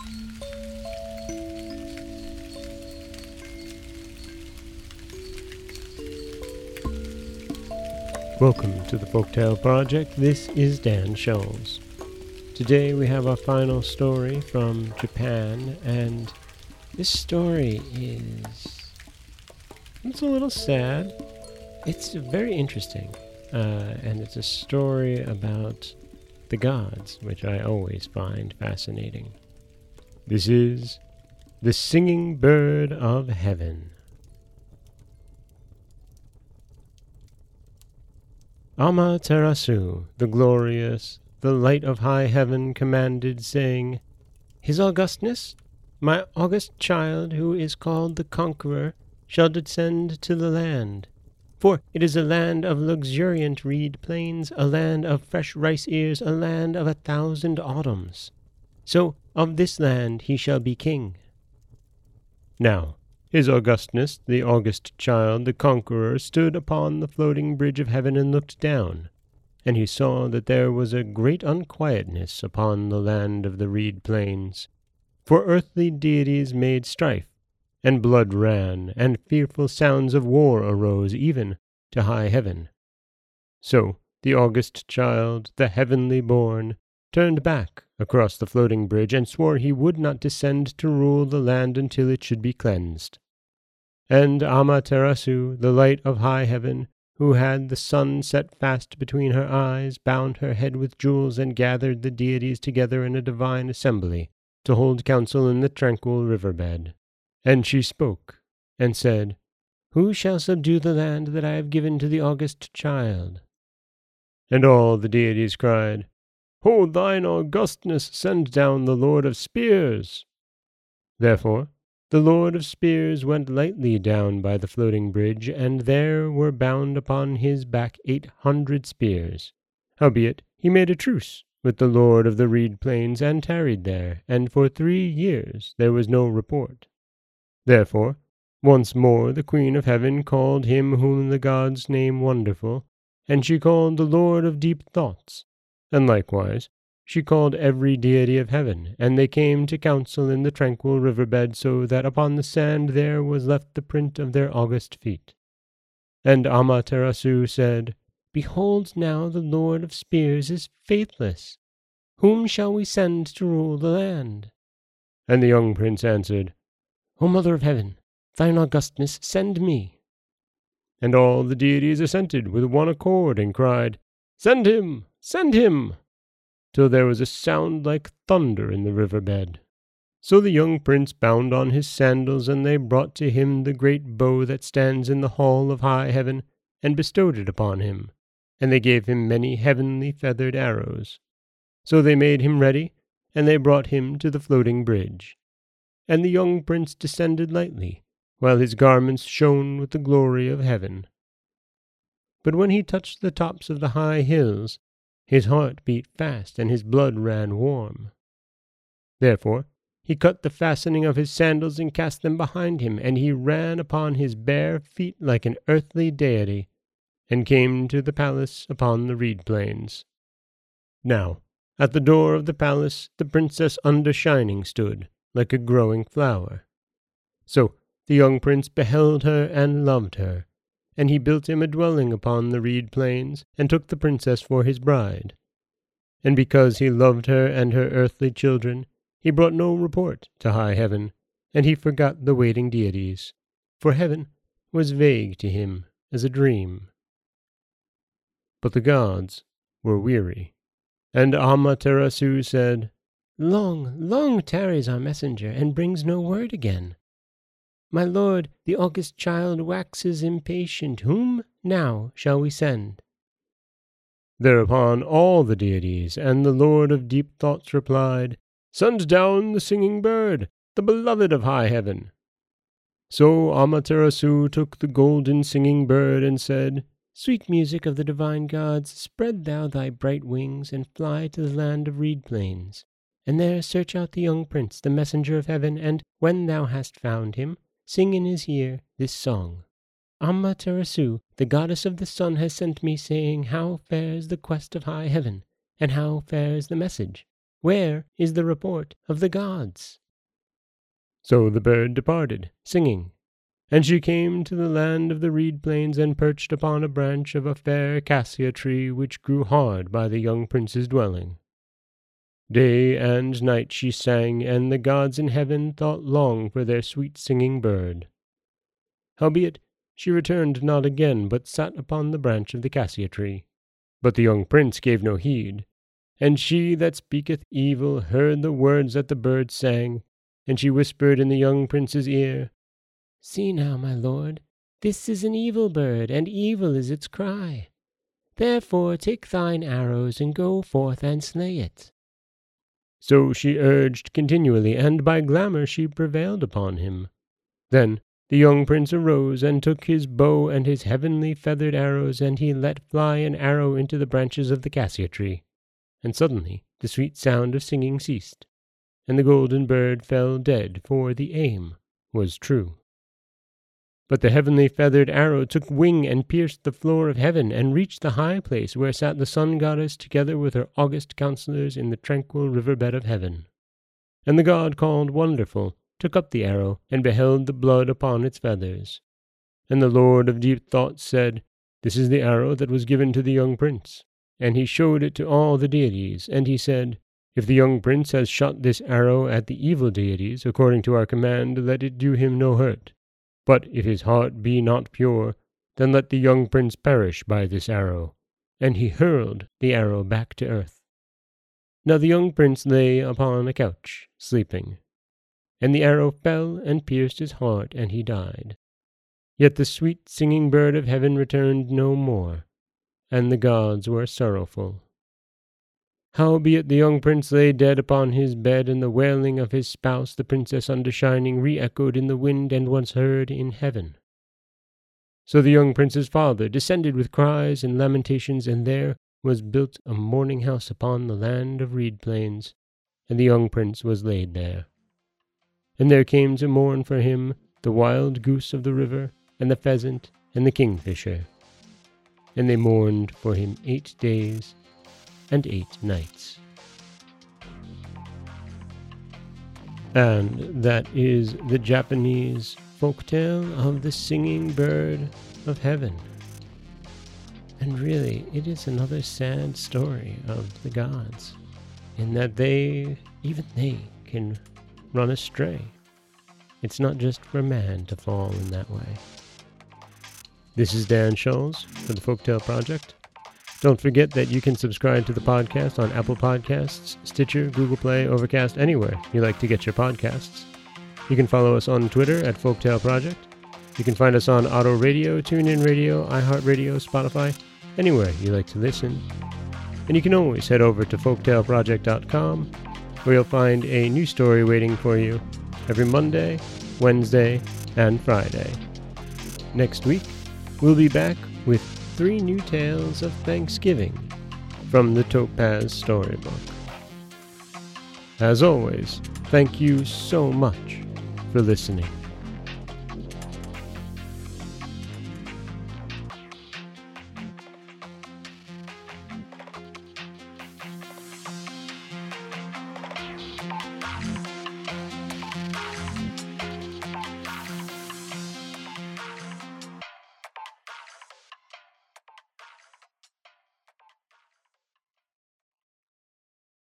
Welcome to the Folktale Project. This is Dan Scholes. Today we have our final story from Japan, and this story it's a little sad. It's very interesting, and it's a story about the gods, which I always find fascinating. This is The Singing Bird of Heaven. Amaterasu, the glorious, the light of high heaven, commanded, saying, His Augustness, my august child, who is called the Conqueror, shall descend to the land. For it is a land of luxuriant reed plains, a land of fresh rice ears, a land of 1,000 autumns. So of this land he shall be king. Now, His Augustness, the august child, the Conqueror, stood upon the floating bridge of heaven and looked down, and he saw that there was a great unquietness upon the land of the reed plains. For earthly deities made strife, and blood ran, and fearful sounds of war arose even to high heaven. So the august child, the heavenly born, turned back across the floating bridge and swore he would not descend to rule the land until it should be cleansed. And Amaterasu, the light of high heaven, who had the sun set fast between her eyes, bound her head with jewels and gathered the deities together in a divine assembly to hold council in the tranquil river-bed. And she spoke, and said, Who shall subdue the land that I have given to the august child? And all the deities cried, Hold thine augustness, send down the Lord of Spears. Therefore the Lord of Spears went lightly down by the floating bridge, and there were bound upon his back 800 spears. Howbeit he made a truce with the Lord of the reed plains, and tarried there, and for 3 years there was no report. Therefore once more the Queen of Heaven called him whom the gods name Wonderful, and she called the Lord of Deep Thoughts, and likewise she called every deity of heaven, and they came to council in the tranquil river-bed, so that upon the sand there was left the print of their august feet. And Amaterasu said, Behold now the Lord of Spears is faithless. Whom shall we send to rule the land? And the young prince answered, O Mother of Heaven, thine augustness, send me. And all the deities assented with one accord, and cried, Send him! Send him! Till there was a sound like thunder in the river-bed. So the young prince bound on his sandals, and they brought to him the great bow that stands in the hall of high heaven, and bestowed it upon him. And they gave him many heavenly feathered arrows. So they made him ready, and they brought him to the floating bridge. And the young prince descended lightly, while his garments shone with the glory of heaven. But when he touched the tops of the high hills, his heart beat fast, and his blood ran warm. Therefore he cut the fastening of his sandals and cast them behind him, and he ran upon his bare feet like an earthly deity, and came to the palace upon the reed plains. Now at the door of the palace the Princess Undershining stood, like a growing flower. So the young prince beheld her and loved her, and he built him a dwelling upon the reed plains, and took the princess for his bride. And because he loved her and her earthly children, he brought no report to high heaven, and he forgot the waiting deities, for heaven was vague to him as a dream. But the gods were weary, and Amaterasu said, Long, long tarries our messenger, and brings no word again. My lord, the august child, waxes impatient. Whom now shall we send? Thereupon all the deities and the Lord of Deep Thoughts replied, Send down the singing bird, the beloved of high heaven. So Amaterasu took the golden singing bird and said, Sweet music of the divine gods, spread thou thy bright wings, and fly to the land of reed plains. And there search out the young prince, the messenger of heaven, and when thou hast found him, sing in his ear this song. Amaterasu, the goddess of the sun, has sent me, saying, How fares the quest of high heaven, and how fares the message? Where is the report of the gods?" So the bird departed, singing, and she came to the land of the reed plains and perched upon a branch of a fair cassia tree which grew hard by the young prince's dwelling. Day and night she sang, and the gods in heaven thought long for their sweet singing bird. Howbeit she returned not again, but sat upon the branch of the cassia tree. But the young prince gave no heed, and she that speaketh evil heard the words that the bird sang, and she whispered in the young prince's ear, "See now, my lord, this is an evil bird, and evil is its cry. Therefore take thine arrows, and go forth and slay it." So she urged continually, and by glamour she prevailed upon him. Then the young prince arose, and took his bow and his heavenly feathered arrows, and he let fly an arrow into the branches of the cassia tree. And suddenly the sweet sound of singing ceased, and the golden bird fell dead, for the aim was true. But the heavenly feathered arrow took wing and pierced the floor of heaven, and reached the high place where sat the sun goddess together with her august counselors in the tranquil river-bed of heaven. And the god called Wonderful took up the arrow, and beheld the blood upon its feathers. And the Lord of deep thoughts said, "This is the arrow that was given to the young prince." And he showed it to all the deities, and he said, "If the young prince has shot this arrow at the evil deities, according to our command, let it do him no hurt. But if his heart be not pure, then let the young prince perish by this arrow." And he hurled the arrow back to earth. Now the young prince lay upon a couch, sleeping. And the arrow fell and pierced his heart, and he died. Yet the sweet singing bird of heaven returned no more, and the gods were sorrowful. Howbeit the young prince lay dead upon his bed, and the wailing of his spouse, the princess Undershining, re-echoed in the wind and was heard in heaven. So the young prince's father descended with cries and lamentations, and there was built a mourning house upon the land of reed plains, and the young prince was laid there. And there came to mourn for him the wild goose of the river, and the pheasant, and the kingfisher. And they mourned for him 8 days and 8 nights. And that is the Japanese folktale of the singing bird of heaven. And really, it is another sad story of the gods, in that even they can run astray. It's not just for man to fall in that way. This is Dan Scholes for the Folktale Project. Don't forget that you can subscribe to the podcast on Apple Podcasts, Stitcher, Google Play, Overcast, anywhere you like to get your podcasts. You can follow us on Twitter at Folktale Project. You can find us on Auto Radio, TuneIn Radio, iHeartRadio, Spotify, anywhere you like to listen. And you can always head over to folktaleproject.com, where you'll find a new story waiting for you every Monday, Wednesday, and Friday. Next week, we'll be back with 3 new tales of Thanksgiving from the Topaz Storybook. As always, thank you so much for listening.